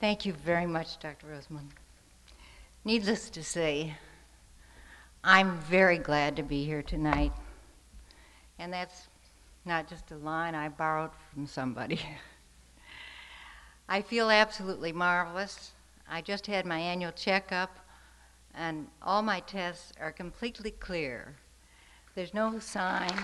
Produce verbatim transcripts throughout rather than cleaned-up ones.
Thank you very much, Doctor Rosemond. Needless to say, I'm very glad to be here tonight. And that's not just a line I borrowed from somebody. I feel absolutely marvelous. I just had my annual checkup, and all my tests are completely clear. There's no sign.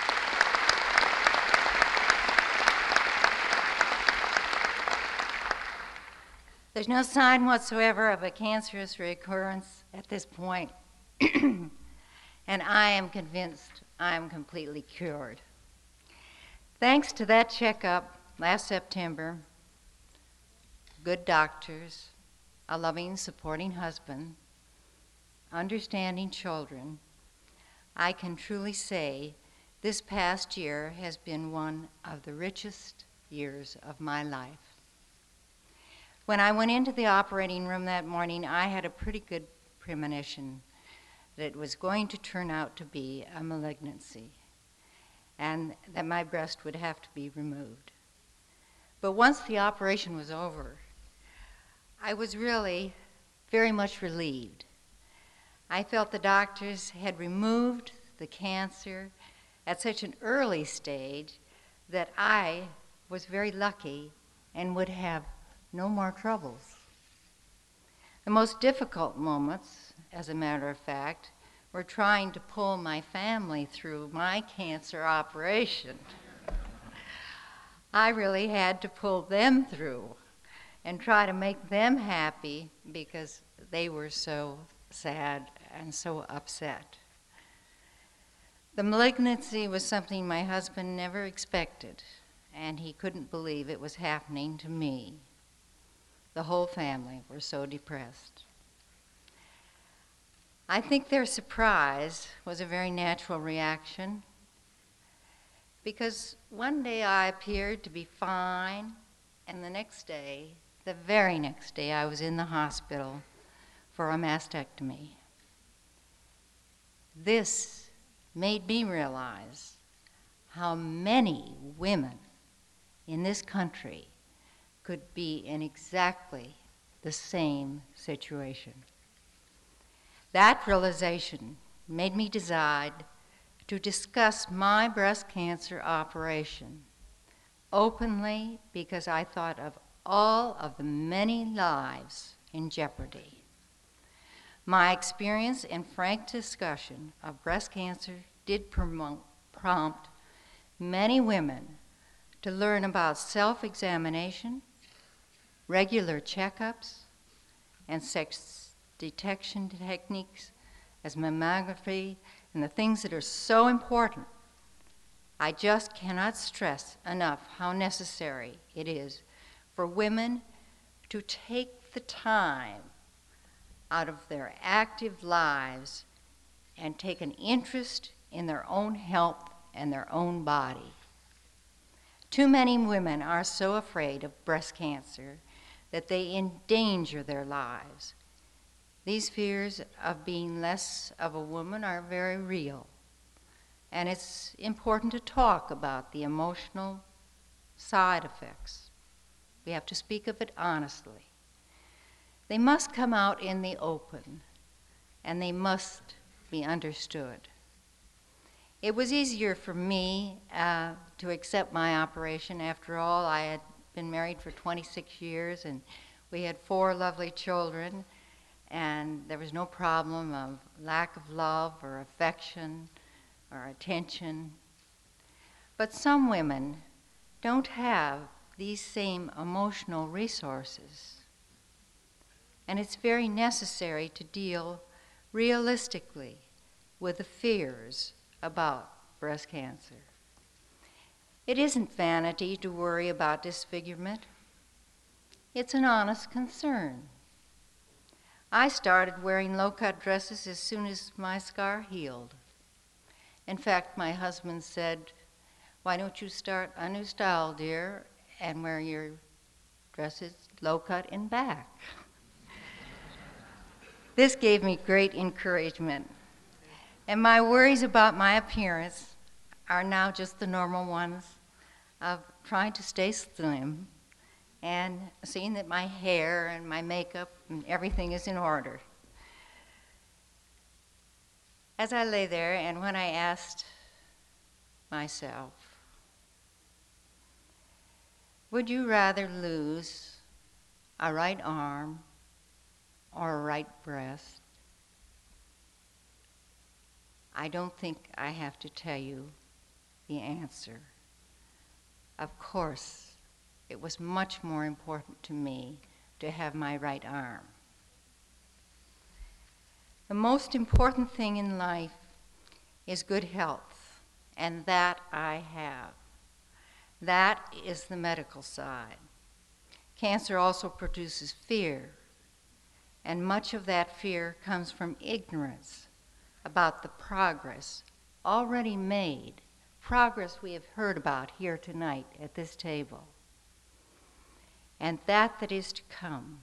There's no sign whatsoever of a cancerous recurrence at this point, and I am convinced I am completely cured. Thanks to that checkup last September, good doctors, a loving, supporting husband, understanding children, I can truly say this past year has been one of the richest years of my life. When I went into the operating room that morning, I had a pretty good premonition that it was going to turn out to be a malignancy and that my breast would have to be removed. But once the operation was over, I was really very much relieved. I felt the doctors had removed the cancer at such an early stage that I was very lucky and would have no more troubles. The most difficult moments, as a matter of fact, were trying to pull my family through my cancer operation. I really had to pull them through and try to make them happy because they were so sad and so upset. The malignancy was something my husband never expected, and he couldn't believe it was happening to me. The whole family were so depressed. I think their surprise was a very natural reaction because one day I appeared to be fine, and the next day, the very next day, I was in the hospital for a mastectomy. This made me realize how many women in this country could be in exactly the same situation. That realization made me decide to discuss my breast cancer operation openly because I thought of all of the many lives in jeopardy. My experience and frank discussion of breast cancer did promote, prompt many women to learn about self-examination, regular checkups, and sex detection techniques as mammography and the things that are so important. I just cannot stress enough how necessary it is for women to take the time out of their active lives and take an interest in their own health and their own body. Too many women are so afraid of breast cancer that they endanger their lives. These fears of being less of a woman are very real, and it's important to talk about the emotional side effects. We have to speak of it honestly. They must come out in the open, and they must be understood. It was easier for me uh, to accept my operation. After all, I had been married for twenty-six years, and we had four lovely children, and there was no problem of lack of love or affection or attention. But some women don't have these same emotional resources, and it's very necessary to deal realistically with the fears about breast cancer. It isn't vanity to worry about disfigurement. It's an honest concern. I started wearing low-cut dresses as soon as my scar healed. In fact, my husband said, "Why don't you start a new style, dear, and wear your dresses low-cut in back?" This gave me great encouragement. And my worries about my appearance are now just the normal ones of trying to stay slim and seeing that my hair and my makeup and everything is in order. As I lay there, and when I asked myself, would you rather lose a right arm or a right breast? I don't think I have to tell you the answer. Of course, it was much more important to me to have my right arm. The most important thing in life is good health, and that I have. That is the medical side. Cancer also produces fear, and much of that fear comes from ignorance about the progress already made, progress we have heard about here tonight at this table, and that that is to come.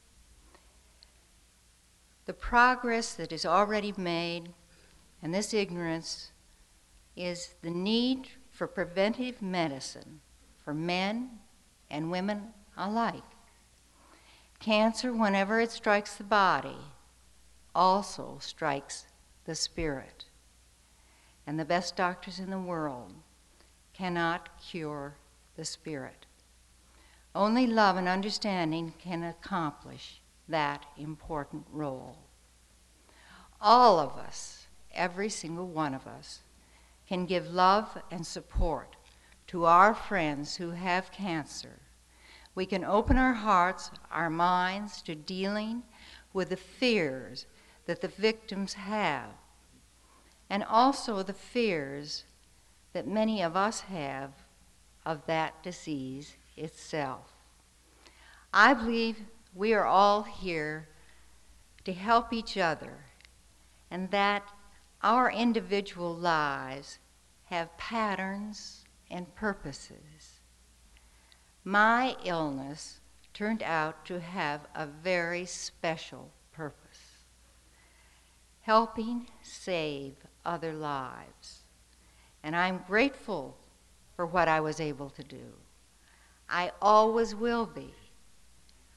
The progress that is already made, and this ignorance, is the need for preventive medicine for men and women alike. Cancer, whenever it strikes the body, also strikes the spirit. And the best doctors in the world cannot cure the spirit. Only love and understanding can accomplish that important role. All of us, every single one of us, can give love and support to our friends who have cancer. We can open our hearts, our minds to dealing with the fears that the victims have, and also the fears that many of us have of that disease itself. I believe we are all here to help each other, and that our individual lives have patterns and purposes. My illness turned out to have a very special purpose: helping save other lives. And I'm grateful for what I was able to do. I always will be.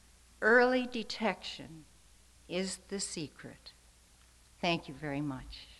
Early detection is the secret. Thank you very much.